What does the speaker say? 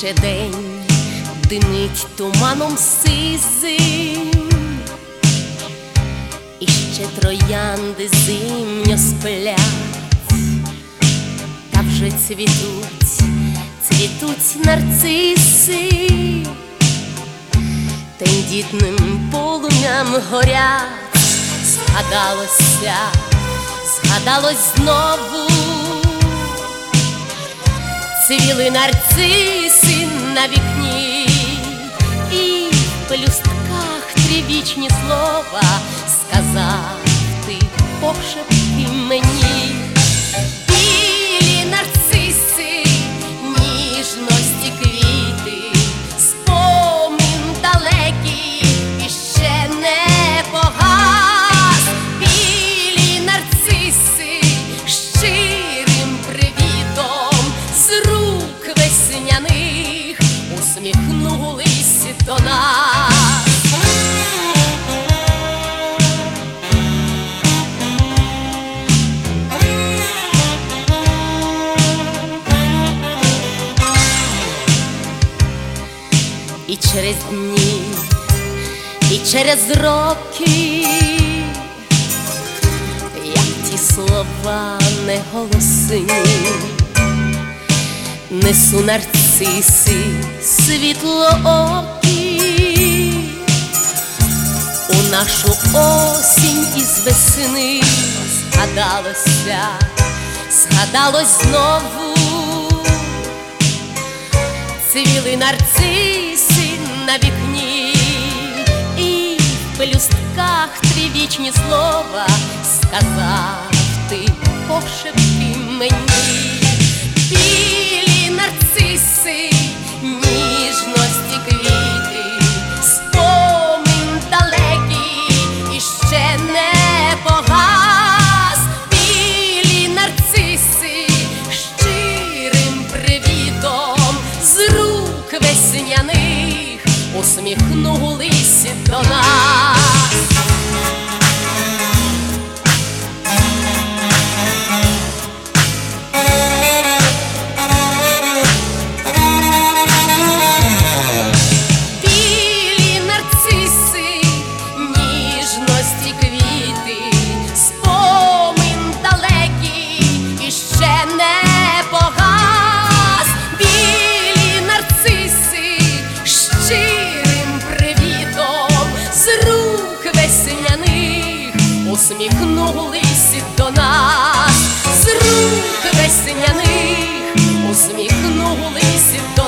Ще день димить туманом сизим, і ще троянди зимньо сплять, та вже цвітуть нарциси, тендітним полум'ям горять. Згадалось знову, цвіли нарциси на вікні, і в пелюстках трівічні слова сказав ти пошепки мені. Білі нарциси, ніжності квіти, спомин далекий іще не погас. Білі нарциси щирим привітом з рук весняних усміхнулись до нас. І через дні, і через роки, як ті слова неголосні, несу нарциси світлоокі у нашу осінь із весни. Згадалось знову, цвіли нарциси на вікні, і в пелюстках трівічні слова сказав ти пошепки мені. Білі нарциси, ніжності квіти, спомин далекий іще не погас. Білі нарциси щирим привітом з рук весняних усміхнулись до нас. Білі нарциси, ніжності квіти, спомин далекий іще не погас. Білі нарциси щирим привітом з рук весняних усміхнулись до нас. З рук весняних усміхнулись до нас.